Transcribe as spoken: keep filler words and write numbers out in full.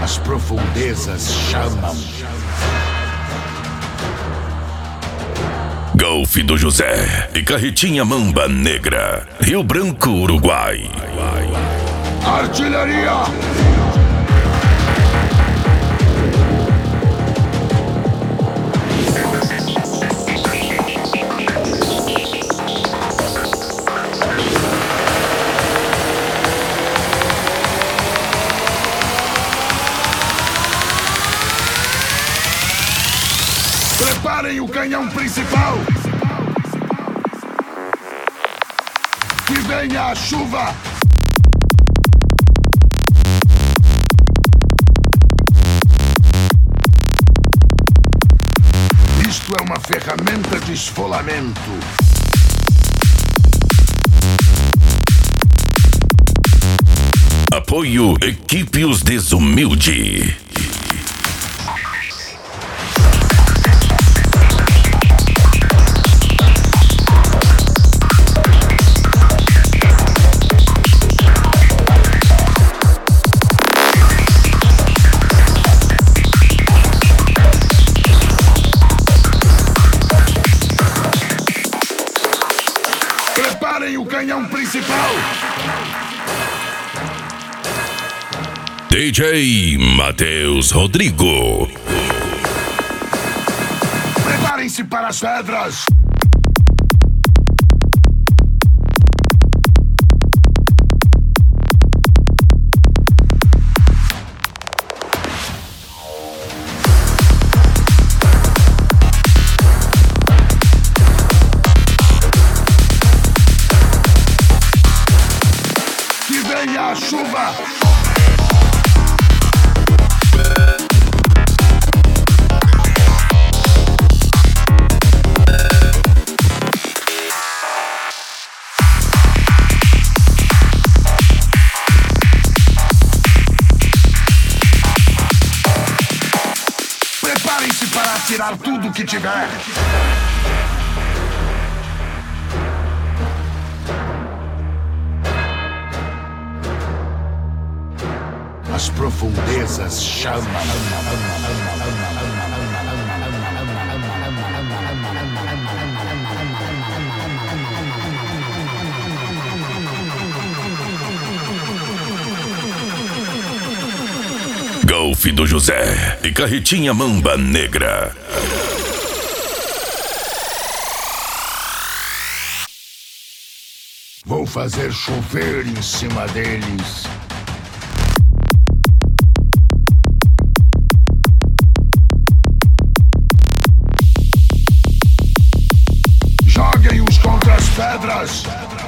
As profundezas chamam. Golfe do José e Carretinha Mamba Negra, Rio Branco, Uruguai. Artilharia! Preparem o canhão principal! Que venha a chuva! Isto é uma ferramenta de esfolamento. Apoio Equipe Os Desumilde. Preparem o canhão principal! D J Matheus Rodrigo. Preparem-se para as pedras! Que venha a chuva! Preparem-se para atirar tudo que tiver. As profundezas chamam. Golfe do José e Carretinha Mamba Negra. Vou fazer chover em cima deles. Joguem-os contra as pedras.